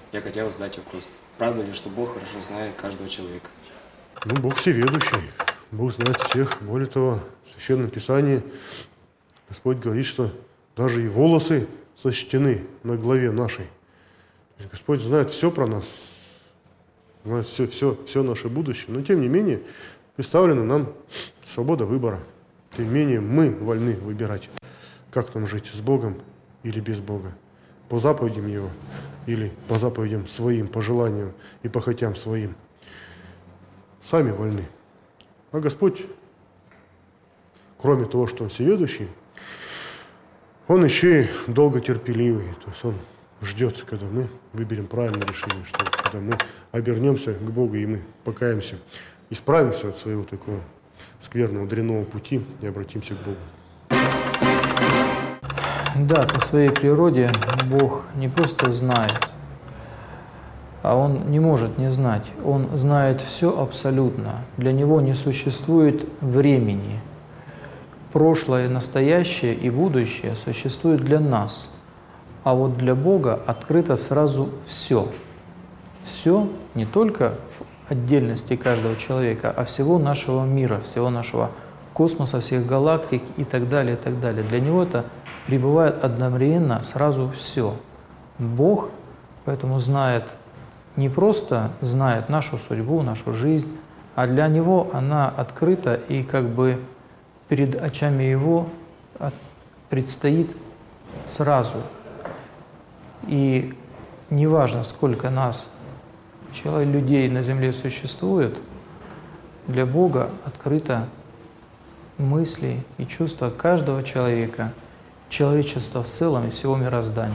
Я хотел задать вопрос. Правда ли, что Бог хорошо знает каждого человека? Ну, Бог всеведущий. Бог знает всех. Более того, в Священном Писании Господь говорит, что даже и волосы сочтены на голове нашей. То есть Господь знает все про нас, знает все наше будущее. Но, тем не менее, представлена нам свобода выбора. Тем не менее, мы вольны выбирать, как нам жить, с Богом или без Бога, по заповедям Его или по заповедям своим, по желаниям и по хотям своим. Сами вольны. А Господь, кроме того, что Он всеведущий, Он еще и долготерпеливый. То есть Он ждет, когда мы выберем правильное решение, что когда мы обернемся к Богу и мы покаемся, исправимся от своего такого скверного, дрянного пути и обратимся к Богу. Да, по своей природе Бог не просто знает, а Он не может не знать. Он знает все абсолютно. Для Него не существует времени. Прошлое, настоящее и будущее существуют для нас. А вот для Бога открыто сразу все. Все не только в отдельности каждого человека, а всего нашего мира, всего нашего космоса, всех галактик и так далее, и так далее. Для Него это пребывает одновременно сразу все. Бог поэтому знает, не просто знает нашу судьбу, нашу жизнь, а для Него она открыта и как бы перед очами Его предстоит сразу. И неважно, сколько нас, людей на земле существует, для Бога открыто мысли и чувства каждого человека, человечества в целом и всего мироздания.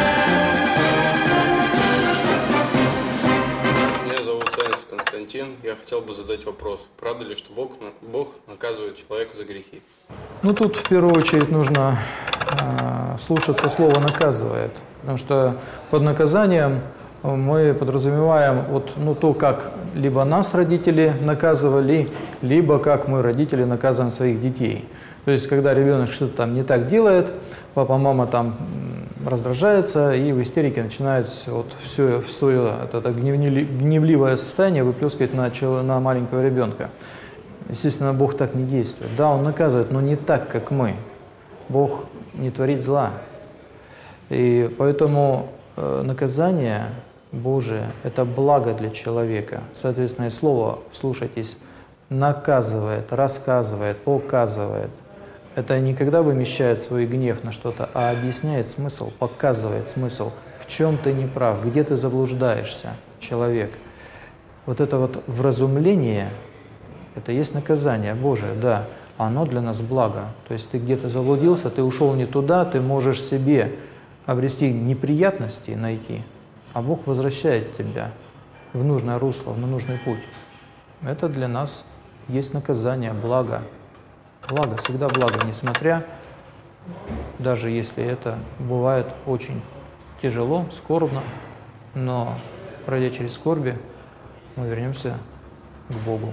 Меня зовут Саинцев Константин. Я хотел бы задать вопрос. Правда ли, что Бог наказывает человека за грехи? Ну, тут в первую очередь нужно слушаться слова «наказывает», потому что под наказанием мы подразумеваем то, как либо нас родители наказывали, либо как мы, родители, наказываем своих детей. То есть, когда ребенок что-то там не так делает, папа, мама там раздражается и в истерике начинает все свое это гневливое состояние выплескивать на маленького ребенка. Естественно, Бог так не действует. Да, Он наказывает, но не так, как мы. Бог не творит зла. И поэтому наказание Божие – это благо для человека. Соответственно, и слово, слушайтесь, наказывает, рассказывает, показывает. Это не когда вымещает свой гнев на что-то, а объясняет смысл, показывает смысл, в чем ты не прав, где ты заблуждаешься, человек. Вот это вот вразумление – это есть наказание Божие, да, оно для нас благо. То есть ты где-то заблудился, ты ушел не туда, ты можешь себе обрести неприятности, найти, а Бог возвращает тебя в нужное русло, на нужный путь. Это для нас есть наказание, благо. Благо, всегда благо, несмотря, даже если это бывает очень тяжело, скорбно, но пройдя через скорби, мы вернемся к Богу.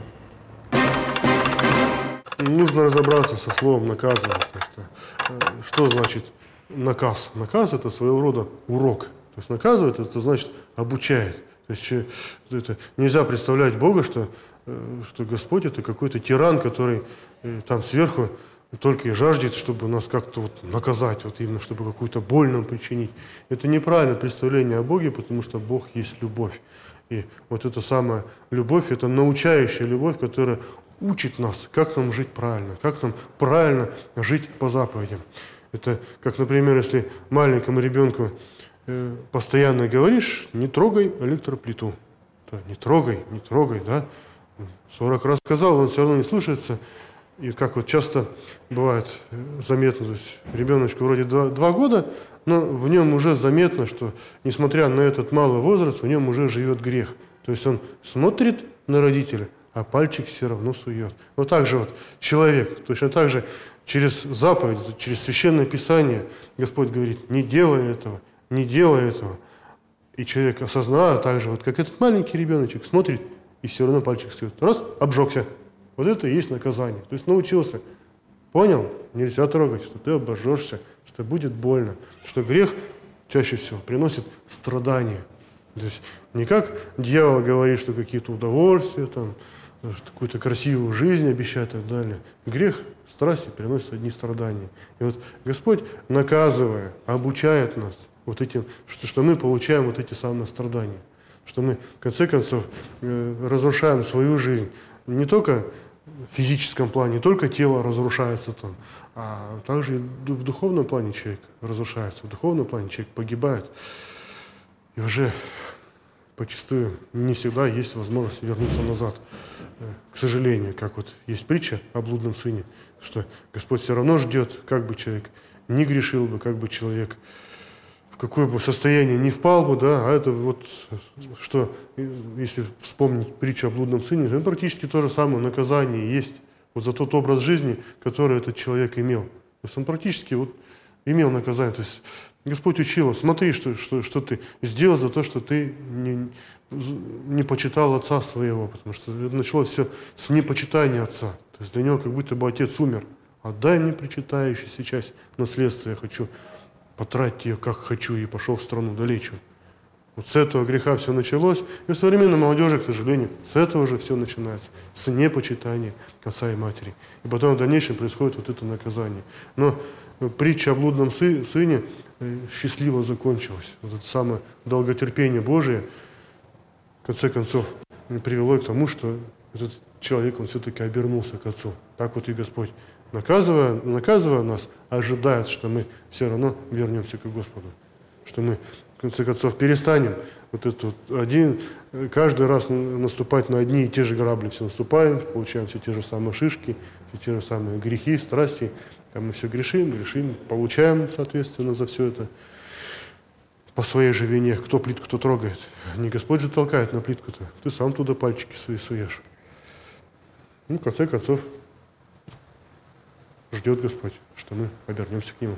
Нужно разобраться со словом «наказывать». Что значит наказ? Наказ – это своего рода урок. То есть наказывает – это значит обучает. То есть это нельзя представлять Бога, что Господь – это какой-то тиран, который там сверху только и жаждет, чтобы нас как-то наказать, именно чтобы какую-то боль нам причинить. Это неправильное представление о Боге, потому что Бог есть любовь. И вот эта самая любовь – это научающая любовь, которая учит нас, как нам жить правильно, как нам правильно жить по заповедям. Это как, например, если маленькому ребенку постоянно говоришь: не трогай электроплиту. Да, не трогай, да. 40 раз сказал, он все равно не слушается. И как часто бывает заметно, то есть ребеночку вроде 2 года, но в нем уже заметно, что, несмотря на этот малый возраст, в нем уже живет грех. То есть он смотрит на родителя, а пальчик все равно сует. Вот так же человек, точно так же через заповедь, через Священное Писание Господь говорит: не делай этого, не делай этого. И человек, осознавая так же, как этот маленький ребеночек, смотрит, и все равно пальчик сует. Раз, обжегся. Вот это и есть наказание. То есть научился. Понял? Нельзя трогать, что ты обожжешься, что будет больно, что грех чаще всего приносит страдания. То есть не как дьявол говорит, что какие-то удовольствия, там, какую-то красивую жизнь обещает и так далее. Грех, страсти приносят одни страдания. И вот Господь, наказывая, обучает нас вот этим, что мы получаем вот эти самые страдания. Что мы, в конце концов, разрушаем свою жизнь не только в физическом плане, не только тело разрушается там, а также и в духовном плане человек разрушается, в духовном плане человек погибает. И уже почастую не всегда есть возможность вернуться назад. К сожалению, как вот есть притча о блудном сыне, что Господь все равно ждет, как бы человек не грешил бы, как бы человек в какое бы состояние не впал бы, да, а это вот, что, если вспомнить притчу о блудном сыне, это практически то же самое наказание есть вот за тот образ жизни, который этот человек имел. То есть он практически вот имел наказание. То есть Господь учил его, смотри, что ты сделал за то, что ты не почитал отца своего, потому что началось все с непочитания отца. То есть для него как будто бы отец умер. Отдай мне причитающуюся часть наследства, я хочу потратить ее как хочу, и пошел в страну далечую. Вот с этого греха все началось. И в современной молодежи, к сожалению, с этого же все начинается. С непочитания отца и матери. И потом в дальнейшем происходит вот это наказание. Но притча о блудном сыне счастливо закончилась. Вот это самое долготерпение Божие, в конце концов, привело к тому, что этот человек, он все-таки обернулся к Отцу. Так вот и Господь, наказывая нас, ожидает, что мы все равно вернемся к Господу. Что мы, в конце концов, перестанем вот это вот каждый раз наступать на одни и те же грабли. Все наступаем, получаем все те же самые шишки, все те же самые грехи, страсти. Мы все грешим, получаем, соответственно, за все это по своей же вине. Кто плитку, кто трогает. Не Господь же толкает на плитку-то. Ты сам туда пальчики свои суешь. Ну, в конце концов, ждет Господь, что мы обернемся к Нему.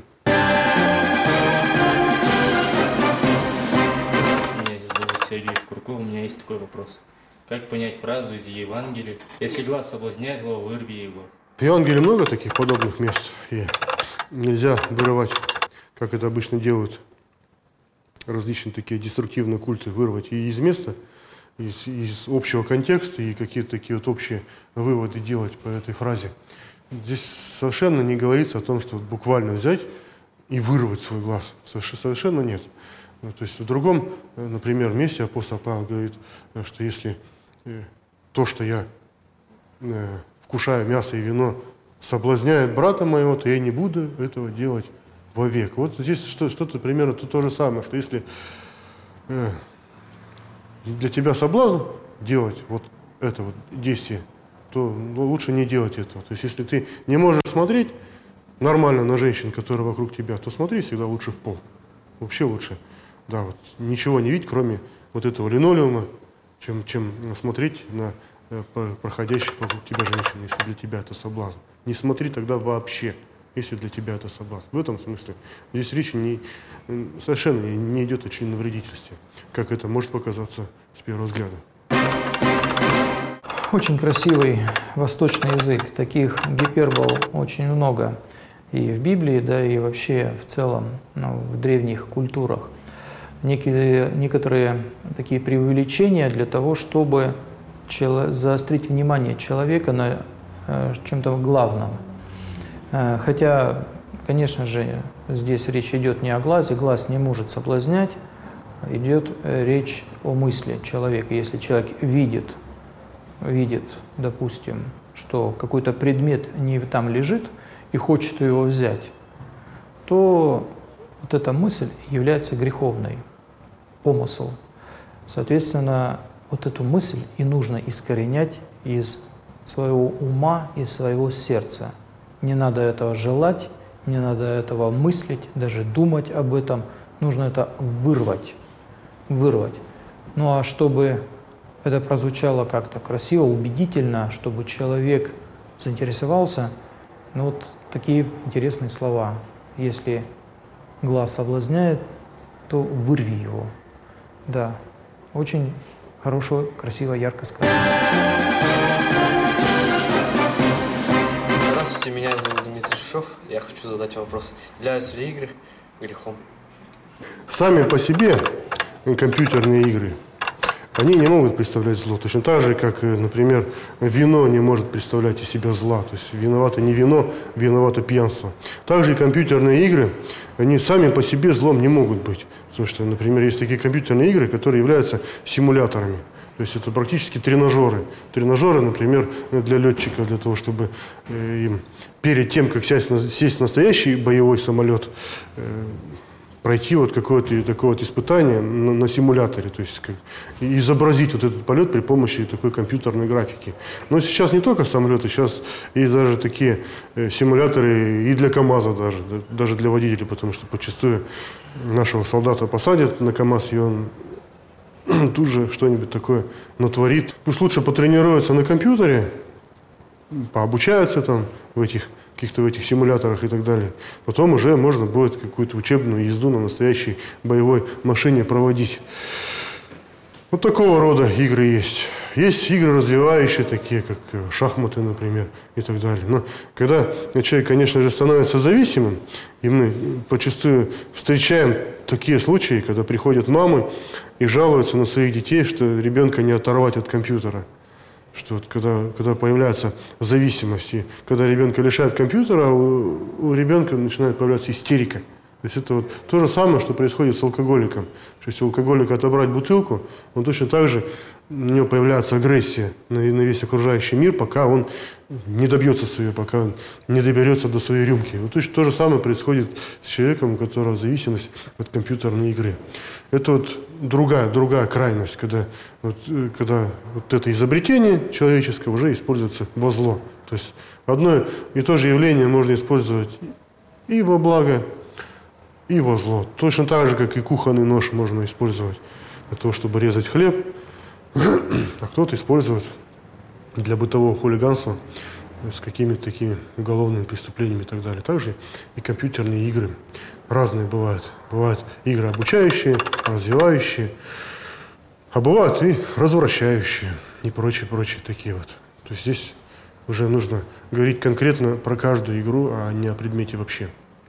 Меня зовут Сергей Шкурков. У меня есть такой вопрос. Как понять фразу из Евангелия: «Если глаз соблазняет его, вырви его»? В Евангелии много таких подобных мест, и нельзя вырывать, как это обычно делают различные такие деструктивные культы, вырвать и из места, из общего контекста, и какие-то такие вот общие выводы делать по этой фразе. Здесь совершенно не говорится о том, что буквально взять и вырвать свой глаз. Совершенно нет. То есть в другом, например, месте апостол Павел говорит, что если то, что я вкушая мясо и вино, соблазняет брата моего, то я не буду этого делать вовек. Вот здесь что-то примерно то же самое, что если для тебя соблазн делать вот это вот действие, то лучше не делать этого. То есть если ты не можешь смотреть нормально на женщин, которые вокруг тебя, то смотри всегда лучше в пол. Вообще лучше, да, вот ничего не видеть, кроме вот этого линолеума, чем смотреть на проходящих вокруг тебя женщин, если для тебя это соблазн. Не смотри тогда вообще, если для тебя это соблазн. В этом смысле здесь речь совершенно не идет о членовредительстве, как это может показаться с первого взгляда. Очень красивый восточный язык. Таких гипербол очень много и в Библии, да, и вообще в целом в древних культурах. Некоторые такие преувеличения для того, чтобы заострить внимание человека на чем-то главном. Хотя, конечно же, здесь речь идет не о глазе, глаз не может соблазнять, идет речь о мысли человека. Если человек видит, допустим, что какой-то предмет не там лежит и хочет его взять, то вот эта мысль является греховной, помысл. Соответственно, вот эту мысль и нужно искоренять из своего ума, из своего сердца. Не надо этого желать, не надо этого мыслить, даже думать об этом. Нужно это вырвать. Ну а чтобы это прозвучало как-то красиво, убедительно, чтобы человек заинтересовался, ну вот такие интересные слова. Если глаз соблазняет, то вырви его. Да, очень хорошо, красиво, ярко сказано. Здравствуйте, меня зовут Дмитрий Шишов. Я хочу задать вопрос. Являются ли игры грехом? Сами по себе компьютерные игры. Они не могут представлять зло. Точно так же, как, например, вино не может представлять из себя зла. То есть виновато не вино, виновато пьянство. Также и компьютерные игры, они сами по себе злом не могут быть. Потому что, например, есть такие компьютерные игры, которые являются симуляторами. То есть это практически тренажеры. Тренажеры, например, для летчиков, для того, чтобы им перед тем, как сесть в настоящий боевой самолет, пройти вот какое-то такое вот испытание на симуляторе, то есть изобразить вот этот полет при помощи такой компьютерной графики. Но сейчас не только самолеты, сейчас есть даже такие симуляторы и для КАМАЗа даже для водителей, потому что почастую нашего солдата посадят на КАМАЗ, и он тут же что-нибудь такое натворит. Пусть лучше потренируются на компьютере, пообучаются там в этих симуляторах и так далее. Потом уже можно будет какую-то учебную езду на настоящей боевой машине проводить. Вот такого рода игры есть. Есть игры развивающие, такие как шахматы, например, и так далее. Но когда человек, конечно же, становится зависимым, и мы почастую встречаем такие случаи, когда приходят мамы и жалуются на своих детей, что ребенка не оторвать от компьютера. Что вот когда появляется зависимость, и когда ребенка лишают компьютера, у ребенка начинает появляться истерика. То есть это вот то же самое, что происходит с алкоголиком. Что если у алкоголика отобрать бутылку, он точно так же, у него появляется агрессия на весь окружающий мир, пока он не добьется своего, пока он не доберется до своей рюмки. Вот точно то же самое происходит с человеком, у которого зависимость от компьютерной игры. Это вот другая крайность, когда вот это изобретение человеческое уже используется во зло. То есть одно и то же явление можно использовать и во благо, и во зло. Точно так же, как и кухонный нож можно использовать для того, чтобы резать хлеб, а кто-то использует для бытового хулиганства с какими-то такими уголовными преступлениями и так далее. Также и компьютерные игры разные бывают. Бывают игры обучающие, развивающие, а бывают и развращающие, и прочие такие вот. То есть здесь уже нужно говорить конкретно про каждую игру, а не о предмете вообще.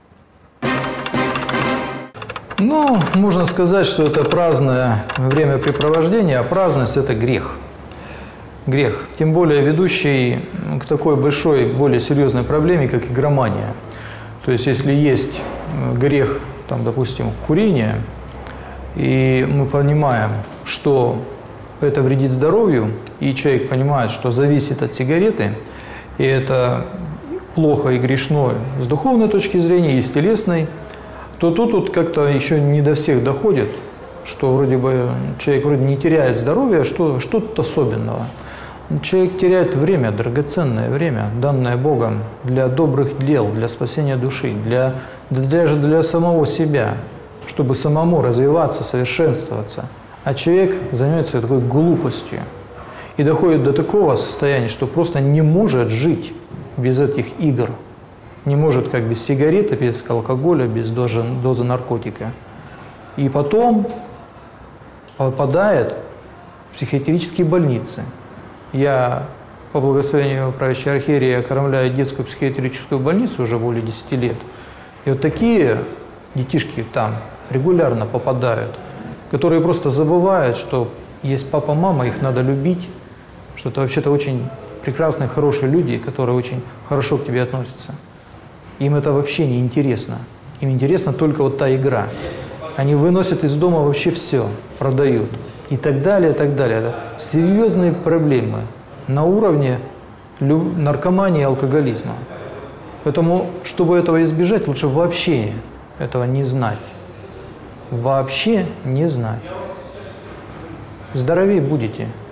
Ну, можно сказать, что это праздное времяпрепровождение, а праздность – это грех. Грех. Тем более ведущий к такой большой, более серьезной проблеме, как игромания. То есть, если есть грех, там, допустим, курение, и мы понимаем, что это вредит здоровью, и человек понимает, что зависит от сигареты, и это плохо и грешно с духовной точки зрения и с телесной, то тут как-то еще не до всех доходит, что вроде бы человек вроде не теряет здоровье, а что тут особенного. Человек теряет время, драгоценное время, данное Богом для добрых дел, для спасения души, даже для самого себя, чтобы самому развиваться, совершенствоваться. А человек занимается такой глупостью и доходит до такого состояния, что просто не может жить без этих игр. Не может как без сигареты, без алкоголя, без дозы наркотика. И потом попадает в психиатрические больницы. Я по благословению правящей архиереи окормляю детскую психиатрическую больницу уже более 10 лет. И вот такие детишки там регулярно попадают, которые просто забывают, что есть папа, мама, их надо любить, что это вообще-то очень прекрасные, хорошие люди, которые очень хорошо к тебе относятся. Им это вообще не интересно. Им интересна только вот та игра. Они выносят из дома вообще все, продают. И так далее, и так далее. Это серьезные проблемы на уровне наркомании и алкоголизма. Поэтому, чтобы этого избежать, лучше вообще этого не знать. Вообще не знать. Здоровее будете.